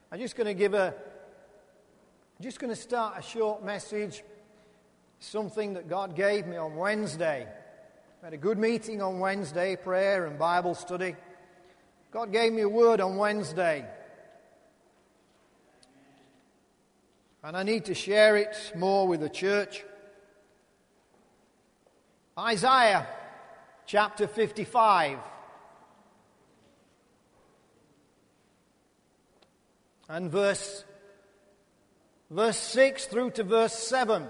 I'm just going to start a short message, something that God gave me on Wednesday. We had a good meeting on Wednesday, prayer and Bible study. God gave me a word on Wednesday. And I need to share it more with the church. Isaiah chapter 55. And verse 6 through to verse 7.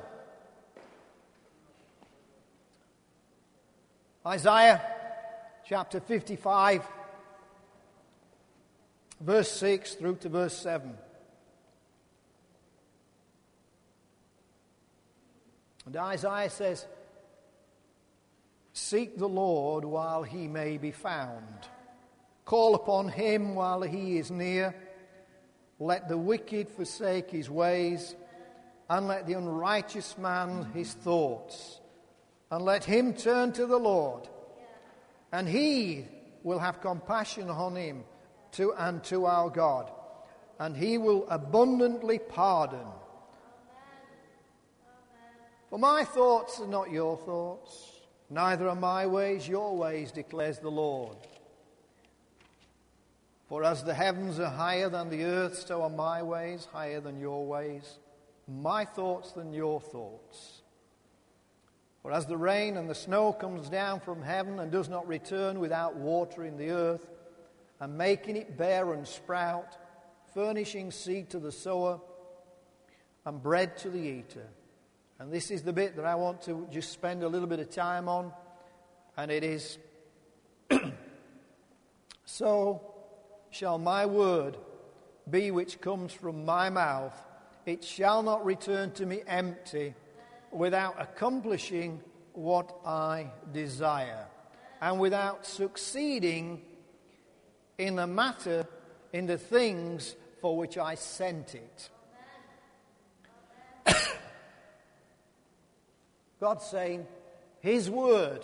Isaiah chapter 55, verse 6 through to verse 7. And Isaiah says, "Seek the Lord while he may be found. Call upon him while he is near. Let the wicked forsake his ways, and let the unrighteous man his thoughts. And let him turn to the Lord, and he will have compassion on him and to our God, and he will abundantly pardon. For my thoughts are not your thoughts, neither are my ways your ways, declares the Lord. For as the heavens are higher than the earth, so are my ways higher than your ways, my thoughts than your thoughts. For as the rain and the snow comes down from heaven and does not return without watering the earth, and making it bear and sprout, furnishing seed to the sower and bread to the eater." And this is the bit that I want to just spend a little bit of time on, and it is, "So shall my word be which comes from my mouth. It shall not return to me empty, without accomplishing what I desire, and without succeeding in the matter, in the things for which I sent it." God's saying his word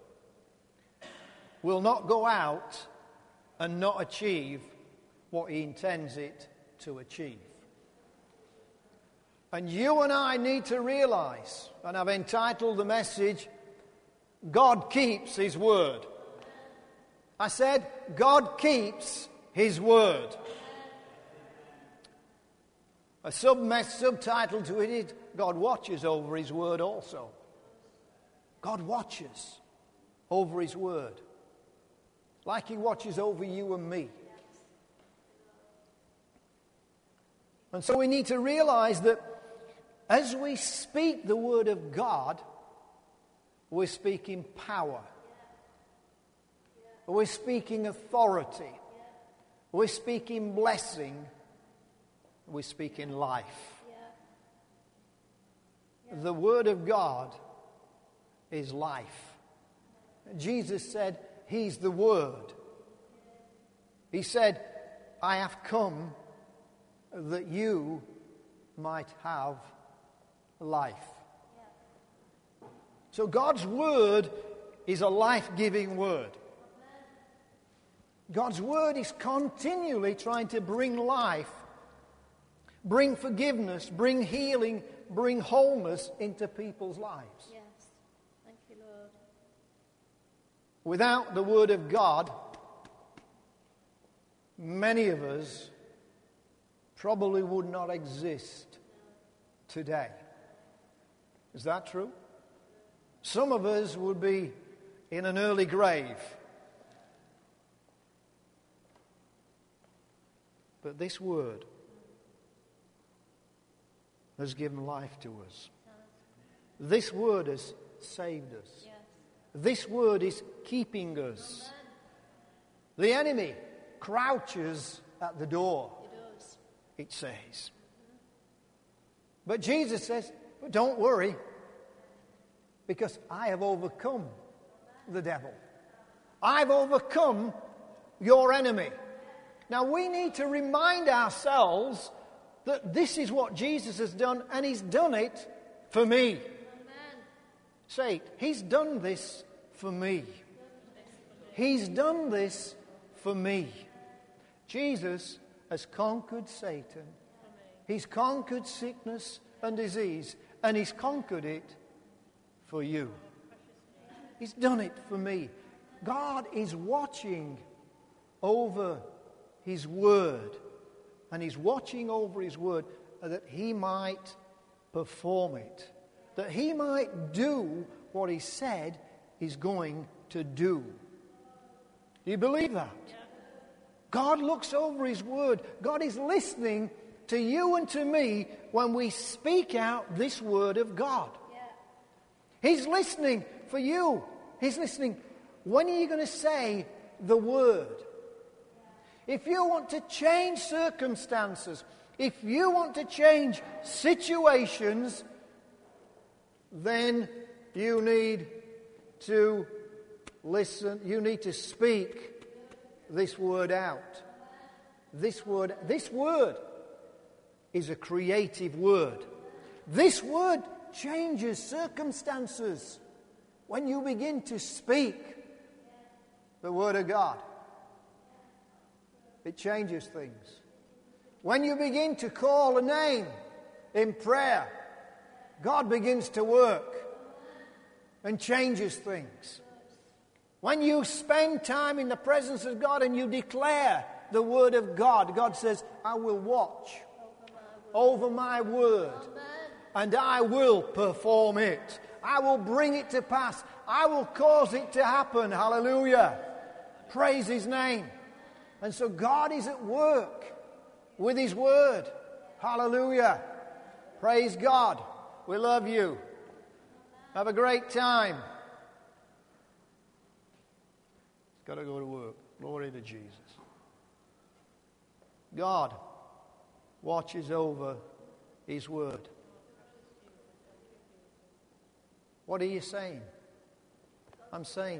will not go out and not achieve what he intends it to achieve. And you and I need to realize, and I've entitled the message, God keeps his word. I said, God keeps his word. A subtitle to it is, God watches over his word also. God watches over his word, like he watches over you and me. And so we need to realize that as we speak the word of God, we're speaking power. We're speaking authority. We're speaking blessing. We're speaking life. The word of God is life. Jesus said, he's the word. He said, I have come that you might have life. So God's word is a life-giving word. God's word is continually trying to bring life, bring forgiveness, bring healing, bring wholeness into people's lives. Yes. Thank you, Lord. Without the word of God, many of us probably would not exist today. Is that true? Some of us would be in an early grave. But this word has given life to us. This word has saved us. Yes. This word is keeping us. The enemy crouches at the door, It does. it says. But Jesus says, but don't worry, because I have overcome the devil. I've overcome your enemy. Now we need to remind ourselves that this is what Jesus has done, and he's done it for me. Amen. Say it, he's done this for me. He's done this for me. Jesus has conquered Satan. He's conquered sickness and disease, and He's conquered it for you. He's done it for me. God is watching over His Word, and He's watching over His Word that He might perform it, that He might do what He said He's going to do. Do you believe that? Yeah. God looks over His Word. God is listening to you and to me when we speak out this Word of God. Yeah. He's listening for you. He's listening. When are you going to say the Word? If you want to change circumstances, if you want to change situations, then you need to listen. You need to speak this Word out. This word is a creative word. This word changes circumstances. When you begin to speak the Word of God, it changes things. When you begin to call a name in prayer, God begins to work and changes things. When you spend time in the presence of God and you declare the Word of God, God says, I will watch over my Word and I will perform it. I will bring it to pass. I will cause it to happen. Hallelujah. Praise His name. And so God is at work with His Word. Hallelujah. Praise God. We love you. Have a great time. Got to go to work. Glory to Jesus. God watches over His Word. What are you saying? I'm saying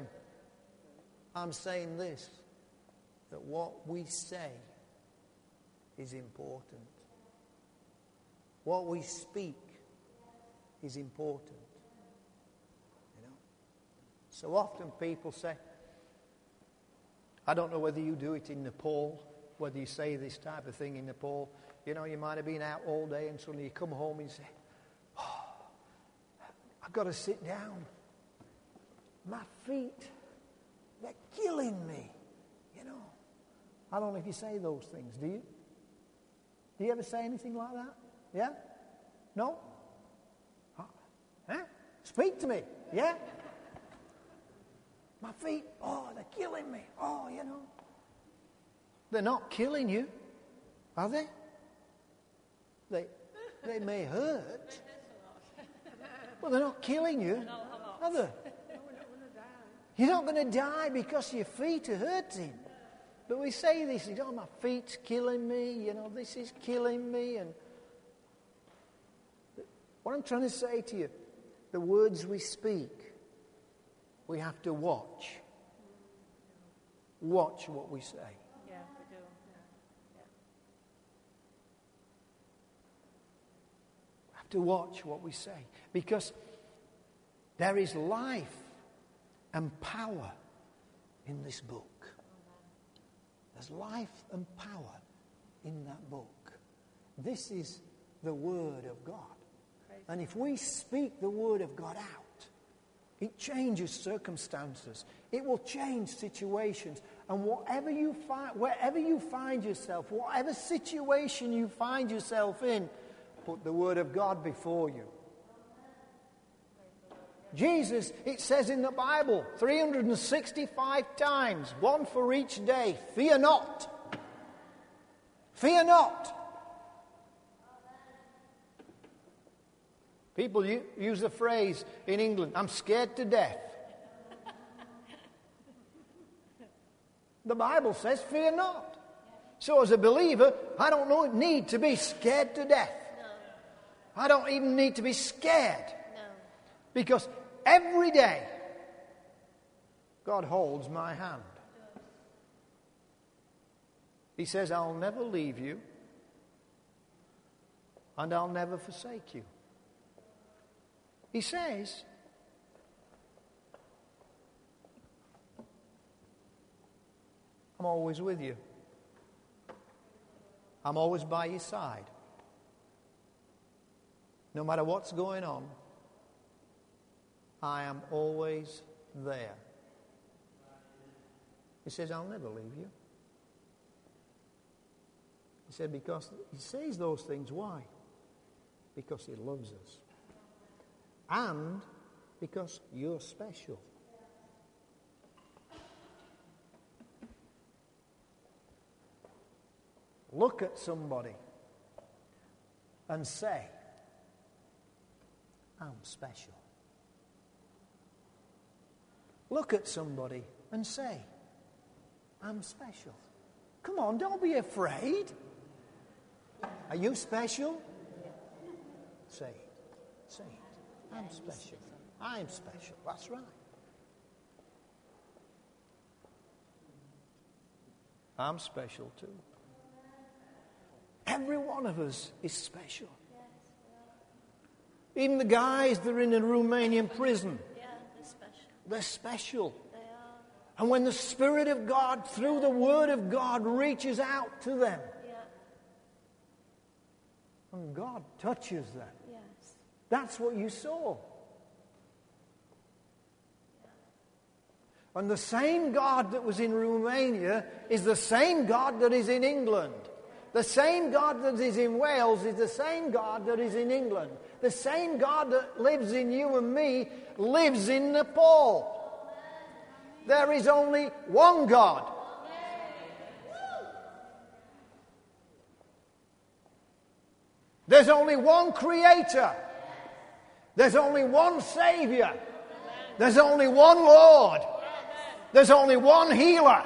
this, that what we say is important. What we speak is important. You know? So often people say, I don't know whether you do it in Nepal, whether you say this type of thing in Nepal. You know, you might have been out all day and suddenly you come home and you say, oh, I've got to sit down. My feet, they're killing me. You know, I don't know if you say those things, do you? Do you ever say anything like that? Yeah? No? Huh? Speak to me. Yeah? My feet, oh, they're killing me. Oh, you know. They're not killing you, are they? They may hurt. Well, they're not killing you, are they? You're not going to die because your feet are hurting. But we say this, oh, my feet's killing me, you know, this is killing me. And what I'm trying to say to you, the words we speak, we have to watch. Watch what we say. Yeah, we do. Yeah. We have to watch what we say. Because there is life and power in this book. There's life and power in that book. This is the Word of God. And if we speak the Word of God out, it changes circumstances. It will change situations. And wherever you find yourself, whatever situation you find yourself in, put the Word of God before you. Jesus, it says in the Bible, 365 times, one for each day, fear not. Fear not. People use the phrase in England, I'm scared to death. The Bible says, fear not. So as a believer, I don't need to be scared to death. No. I don't even need to be scared. No. Because every day, God holds my hand. He says, I'll never leave you and I'll never forsake you. He says, I'm always with you. I'm always by your side. No matter what's going on, I am always there. He says, I'll never leave you. He said, because he says those things. Why? Because he loves us. And because you're special. Look at somebody and say, I'm special. Look at somebody and say, I'm special. Come on, don't be afraid. Are you special? Say it. Say it. I'm special. I'm special. That's right. I'm special too. Every one of us is special. Even the guys that are in a Romanian prison. Yeah, they're special. They're special. They are. And when the Spirit of God, through the Word of God, reaches out to them, Yeah. and God touches them, Yes. that's what you saw. And the same God that was in Romania is the same God that is in England. The same God that is in Wales is the same God that is in England. The same God that lives in you and me lives in Nepal. There is only one God. There's only one Creator. There's only one Savior. There's only one Lord. There's only one Healer.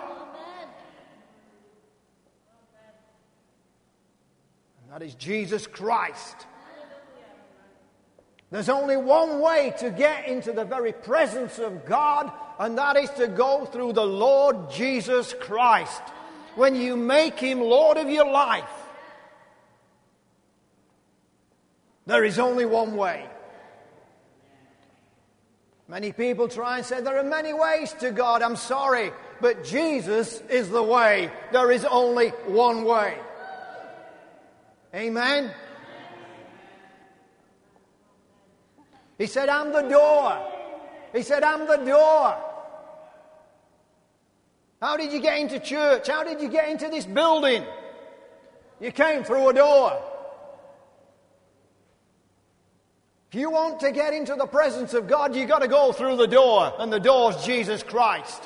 And that is Jesus Christ. There's only one way to get into the very presence of God, and that is to go through the Lord Jesus Christ. When you make Him Lord of your life, there is only one way. Many people try and say there are many ways to God. I'm sorry, but Jesus is the way. There is only one way. Amen? He said, I'm the door. He said, I'm the door. How did you get into church? How did you get into this building? You came through a door. If you want to get into the presence of God, you've got to go through the door, and the door's Jesus Christ.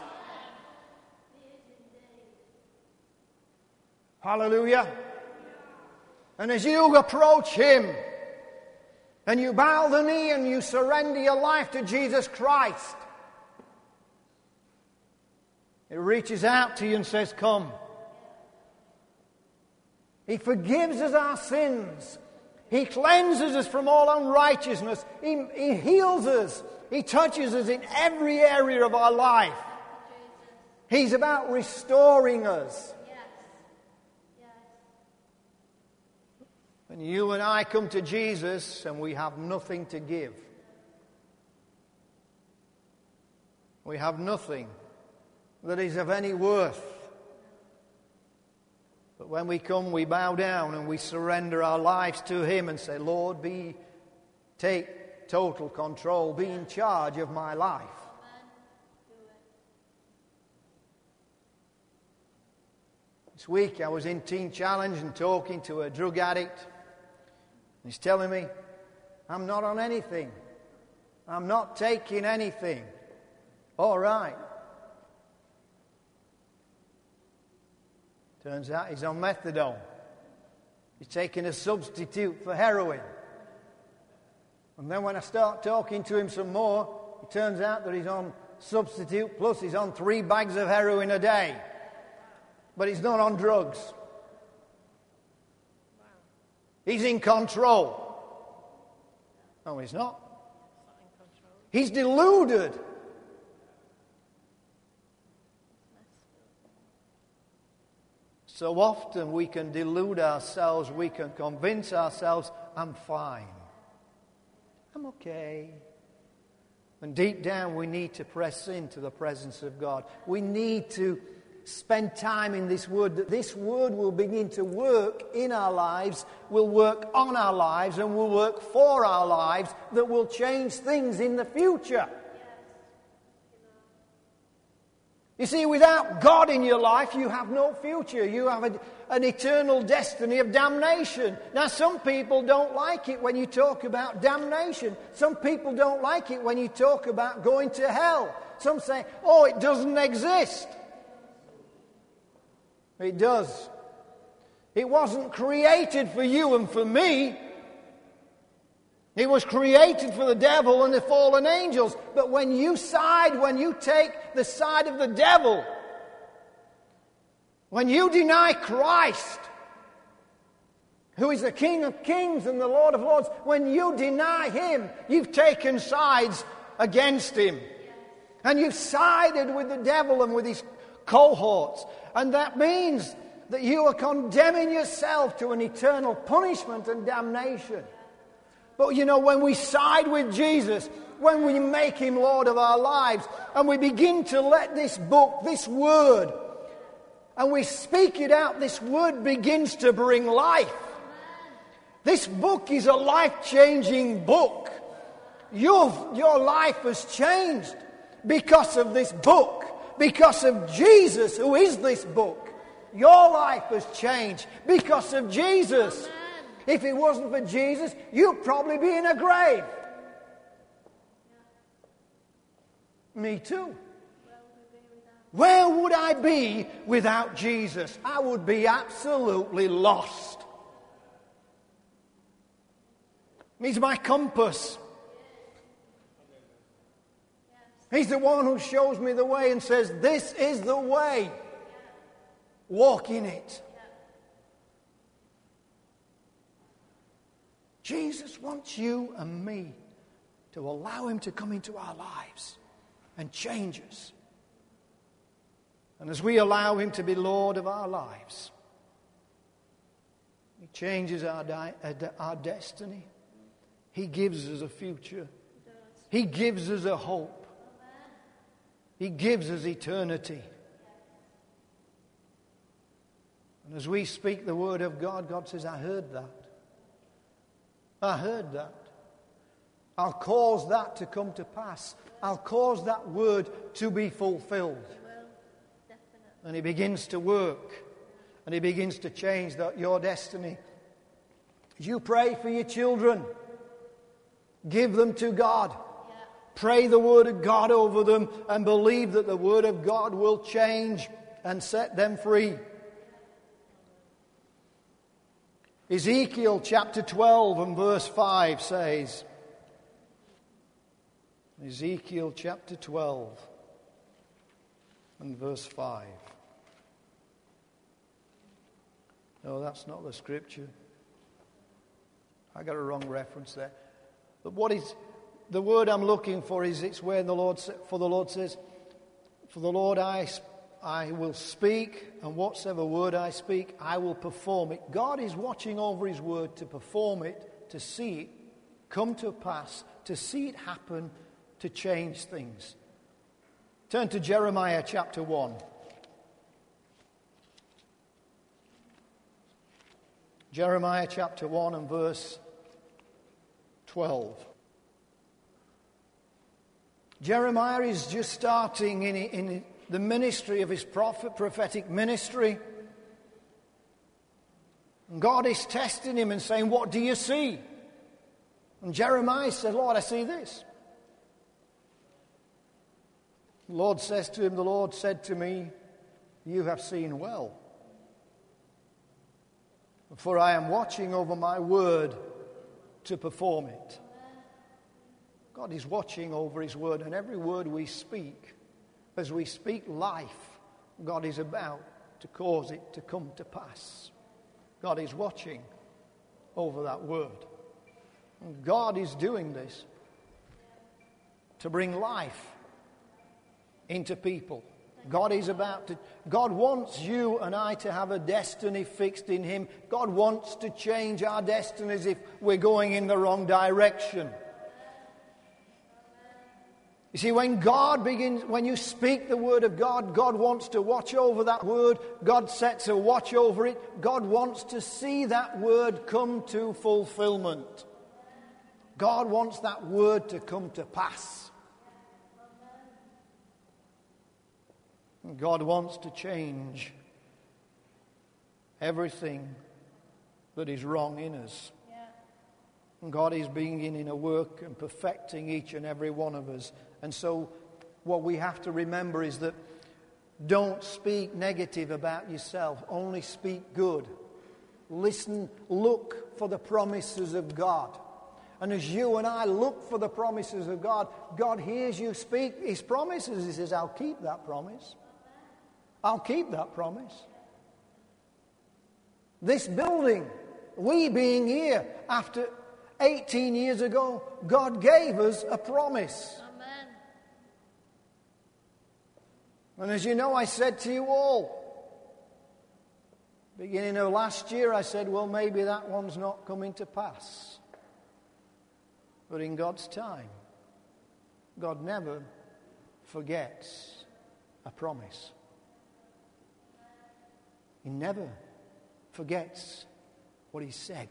Hallelujah. And as you approach Him, and you bow the knee and you surrender your life to Jesus Christ, He reaches out to you and says, come. He forgives us our sins. He cleanses us from all unrighteousness. He heals us. He touches us in every area of our life. He's about restoring us. And you and I come to Jesus and we have nothing to give. We have nothing that is of any worth. But when we come, we bow down and we surrender our lives to Him and say, Lord, take total control, be in charge of my life. This week I was in Teen Challenge and talking to a drug addict. He's telling me, I'm not on anything. I'm not taking anything. All right. Turns out he's on methadone. He's taking a substitute for heroin. And then when I start talking to him some more, it turns out that he's on substitute, plus he's on 3 bags of heroin a day. But he's not on drugs. He's in control. No, he's not. He's deluded. So often we can delude ourselves, we can convince ourselves, I'm fine. I'm okay. And deep down we need to press into the presence of God. We need to spend time in this word, that this word will begin to work in our lives, will work on our lives, and will work for our lives, that will change things in the future. You see, without God in your life, you have no future. You have an eternal destiny of damnation. Now, some people don't like it when you talk about damnation. Some people don't like it when you talk about going to hell. Some say, oh, it doesn't exist. It does. It wasn't created for you and for me. It was created for the devil and the fallen angels. But when you take the side of the devil, when you deny Christ, who is the King of Kings and the Lord of Lords, when you deny Him, you've taken sides against Him. And you've sided with the devil and with his cohorts. And that means that you are condemning yourself to an eternal punishment and damnation. But you know, when we side with Jesus, when we make Him Lord of our lives, and we begin to let this book, this word, and we speak it out, this word begins to bring life. This book is a life-changing book. Your life has changed because of this book, because of Jesus, who is this book. Your life has changed because of Jesus. If it wasn't for Jesus, you'd probably be in a grave. Me too. Where would I be without Jesus? I would be absolutely lost. He's my compass. He's the one who shows me the way and says, this is the way. Walk in it. Jesus wants you and me to allow Him to come into our lives and change us. And as we allow Him to be Lord of our lives, He changes our destiny. He gives us a future. He gives us a hope. He gives us eternity. And as we speak the word of God, God says, I heard that. I heard that. I'll cause that to come to pass. I'll cause that word to be fulfilled. And He begins to work. And He begins to change your destiny. As you pray for your children, give them to God. Pray the word of God over them and believe that the word of God will change and set them free. Ezekiel chapter 12 and verse 5 says, Ezekiel chapter 12 and verse 5. No, that's not the scripture. I got a wrong reference there. But what is the word I'm looking for is it's where the Lord says, for the Lord I will speak, and whatsoever word I speak, I will perform it. God is watching over His word to perform it, to see it come to pass, to see it happen, to change things. Turn to Jeremiah chapter 1. Jeremiah chapter 1 and verse 12. Jeremiah is just starting in the ministry of his prophetic ministry. And God is testing him and saying, what do you see? And Jeremiah said, Lord, I see this. The Lord says to him, the Lord said to me, you have seen well. For I am watching over my word to perform it. God is watching over His word, and every word we speak, as we speak life, God is about to cause it to come to pass. God is watching over that word. And God is doing this to bring life into people. God wants you and I to have a destiny fixed in Him. God wants to change our destinies if we're going in the wrong direction. You see, when you speak the word of God, God wants to watch over that word. God sets a watch over it. God wants to see that word come to fulfillment. God wants that word to come to pass. And God wants to change everything that is wrong in us. And God is beginning a work and perfecting each and every one of us. And so what we have to remember is that don't speak negative about yourself. Only speak good. Listen, look for the promises of God. And as you and I look for the promises of God, God hears you speak His promises. He says, I'll keep that promise. I'll keep that promise. This building, we being here after 18 years ago, God gave us a promise. Amen. And as you know, I said to you all, beginning of last year, I said, well, maybe that one's not coming to pass. But in God's time, God never forgets a promise. He never forgets what He said.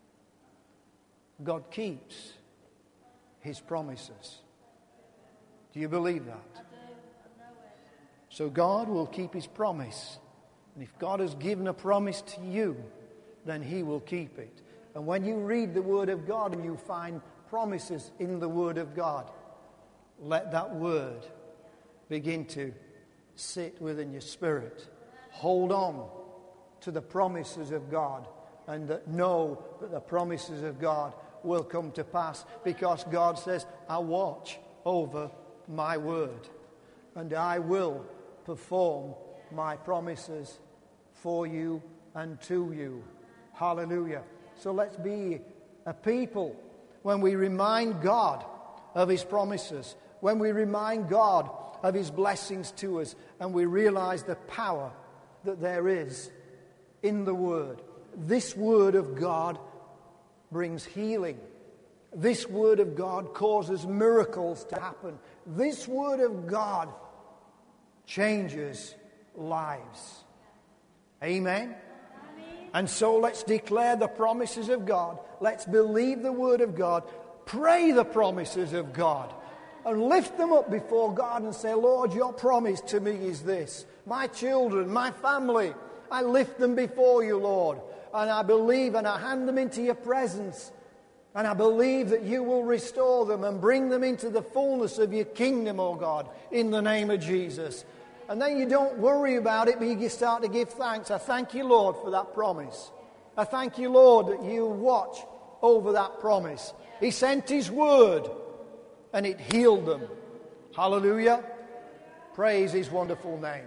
God keeps His promises. Do you believe that? I do. I know it. So God will keep His promise. And if God has given a promise to you, then He will keep it. And when you read the Word of God and you find promises in the Word of God, let that Word begin to sit within your spirit. Hold on to the promises of God, and know that the promises of God will come to pass, because God says, I watch over my word and I will perform my promises for you and to you. Hallelujah. So let's be a people when we remind God of His promises, when we remind God of His blessings to us, and we realize the power that there is in the Word. This Word of God brings healing. This Word of God causes miracles to happen. This Word of God changes lives. Amen? And so let's declare the promises of God. Let's believe the Word of God. Pray the promises of God. And lift them up before God and say, Lord, your promise to me is this. My children, my family, I lift them before you, Lord. And I believe and I hand them into your presence. And I believe that you will restore them and bring them into the fullness of your kingdom, oh God, in the name of Jesus. And then you don't worry about it, but you start to give thanks. I thank you, Lord, for that promise. I thank you, Lord, that you watch over that promise. He sent His word and it healed them. Hallelujah. Praise His wonderful name.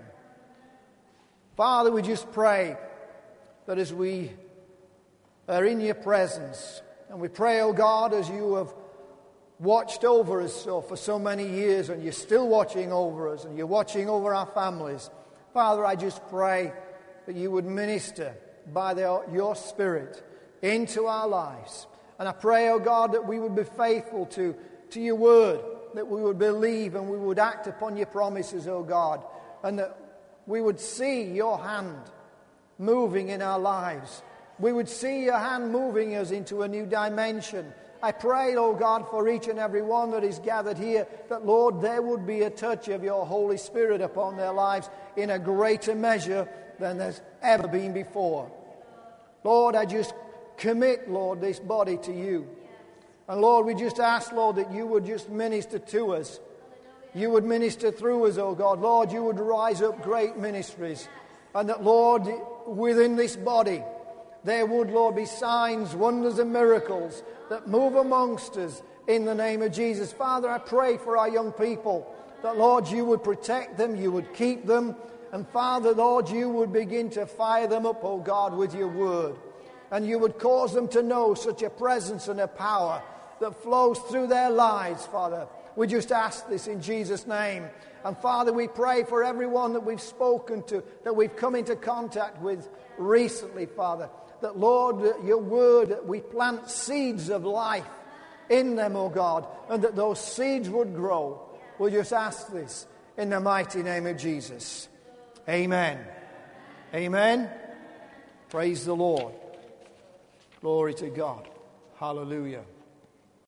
Father, we just pray that as we are in your presence, and we pray, oh God, as you have watched over us for so many years, and you're still watching over us, and you're watching over our families. Father, I just pray that you would minister by your Spirit into our lives. And I pray, oh God, that we would be faithful to your word, that we would believe and we would act upon your promises, oh God, and that we would see your hand moving in our lives. We would see your hand moving us into a new dimension. I pray, oh God, for each and every one that is gathered here, that, Lord, there would be a touch of your Holy Spirit upon their lives in a greater measure than there's ever been before. Lord, I just commit, Lord, this body to you. And Lord, we just ask, Lord, that you would just minister to us. You would minister through us, oh God. Lord, you would rise up great ministries. And that, Lord, within this body, there would, Lord, be signs, wonders and miracles that move amongst us in the name of Jesus. Father, I pray for our young people that, Lord, you would protect them, you would keep them. And Father, Lord, you would begin to fire them up, oh God, with your word. And you would cause them to know such a presence and a power that flows through their lives, Father. We just ask this in Jesus' name. And Father, we pray for everyone that we've spoken to, that we've come into contact with recently, Father. That, Lord, your word, that we plant seeds of life in them, oh God, and that those seeds would grow We'll just ask this in the mighty name of Jesus. Amen. Amen. Praise the Lord. Glory to God. Hallelujah.